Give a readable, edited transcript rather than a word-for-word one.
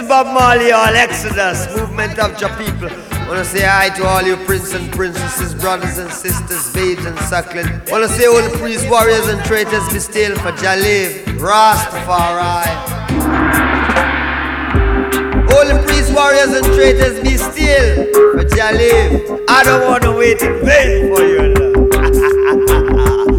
Bob Marley, all Exodus, movement of your people. Wanna say hi to all you princes and princesses, brothers and sisters, babes and suckling. Wanna say all the priests, warriors and traitors, be still for Jalil, Rastafari. All the priests, warriors and traitors, be still for Jalil. I don't wanna wait in vain for you, love.